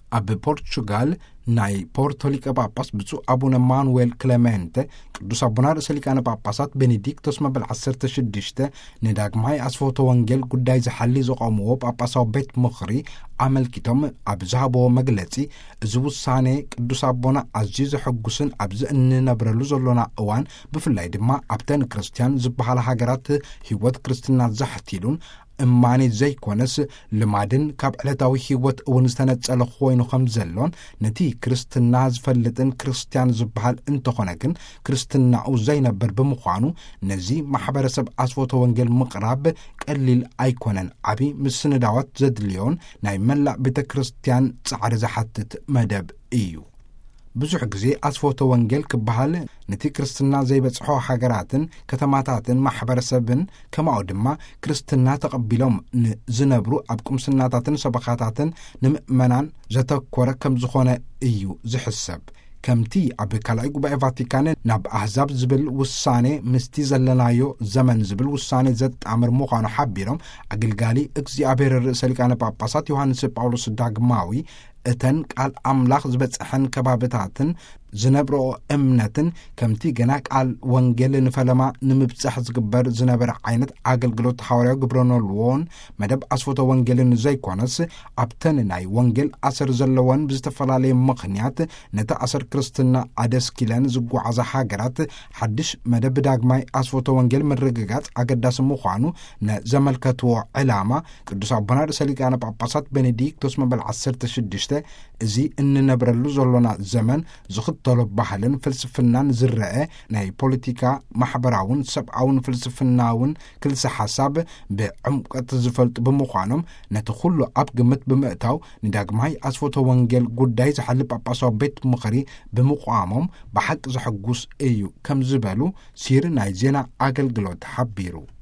ኣብ ፖርቹጋል ናይ ፖርቶሊቀ ጳጳስ ብፁዕ አቡነ ማኑዌል ክሌሜንተ ቅዱስ አቡና ርእሰ ሊቃነ ጳጳሳት ቤኔዲክቶስ መበል 16 ንዳግማይ አስፎቶ ወንጌል ጉዳይ ዝሓሊ ዘቆምዎ ጳጳሳዊ ቤት ምኽሪ ኣመልኪቶም ኣብ ዝሃቦ መግለጺ እዚ ውሳኔ ቅዱስ አቡና ኣዝዩ ዘሐጉስን ኣብዚ እንነብረሉ ዘሎና እዋን ብፍላይ ድማ ኣብተን ክርስቲያን ዝበሃላ ሃገራት ህይወት ክርስትና ዘሕቲሉን እማኒ ዘይኮነስ ልማድን ካብ ዕለታዊ ህይወት እውን ዝተነጸለ ኮይኑ ከም ዘሎን ነቲ ክርስትና ዝፈልጥን ክርስቲያን ዝበሃል እንተኾነ ግን ክርስትናኡ ዘይነበር ብምዃኑ ነዚ ማሕበረሰብ ኣስፎቶ ወንጌል ምቕራብ ቀሊል ኣይኮነን ዓቢ ምስንዳዋት ዘድልዮን ናይ መላእ ቤተ ክርስቲያን ጻዕሪ ዝሓትት መደብ እዩ። ብዙሕ ጊዜ ኣስፎቶ ወንጌል ክበሃል ነቲ ክርስትና ዘይበጽሖ ሃገራትን ከተማታትን ማሕበረሰብን ከምኡ ድማ ክርስትና ተቐቢሎም ዝነብሩ ኣብ ቁምስናታትን ሰበኻታትን ንምእመናን ዘተኰረ ከም ዝኾነ እዩ ዝሕሰብ። ከምቲ ኣብ ካልኣይ ጉባኤ ቫቲካን ናብ ኣሕዛብ ዝብል ውሳኔ ምስቲ ዘለናዮ ዘመን ዝብል ውሳኔ ዘጣምር ምዃኑ ሓቢሮም ኣገልጋሊ እግዚኣብሔር ርእሰ ሊቃነ ጳጳሳት ዮሃንስ ጳውሎስ ዳግማዊ እተን ቃል ኣምላኽ ዝበጽሐን ከባብታትን ዝነብሮ እምነትን ከምቲ ገና ቃል ወንጌል ንፈለማ ንምብጻሕ ዝግበር ዝነበረ ዓይነት ኣገልግሎት ሐዋርያዊ ግብረነልዎን መደብ ኣስፎቶ ወንጌልን ዘይኮነስ ኣብተን ናይ ወንጌል ኣሰር ዘለወን ብዝተፈላለየ ምኽንያት ነቲ ኣሰር ክርስትና ኣደስኪለን ዝጓዓዛ ሃገራት ሓድሽ መደብ ዳግማይ ኣስፎቶ ወንጌል ምርግጋጽ ኣገዳሲ ምዃኑ ነዘመልከትዎ ዕላማ ቅዱስ አቡና ርእሰ ሊቃነ ጳጳሳት ቤኔዲክቶስ መበል 16 እዚ እንነብረሉ ዘሎና ዘመን ዝኽተሎ ባህልን ፍልስፍናን ዝረአ ናይ ፖለቲካ ማሕበራውን ሰብኣውን ፍልስፍናውን ክልሲ ሓሳብ ብዕምቀት ዝፈልጡ ብምዃኖም ነቲ ኩሉ ኣብ ግምት ብምእታው ንዳግማይ ኣስፎቶ ወንጌል ጉዳይ ዝሓሊ ጳጳሳዊ ቤት ምኽሪ ብምቋሞም ብሓቂ ዘሐጉስ እዩ ከም ዝበሉ ሲር ናይ ዜና ኣገልግሎት ሓቢሩ።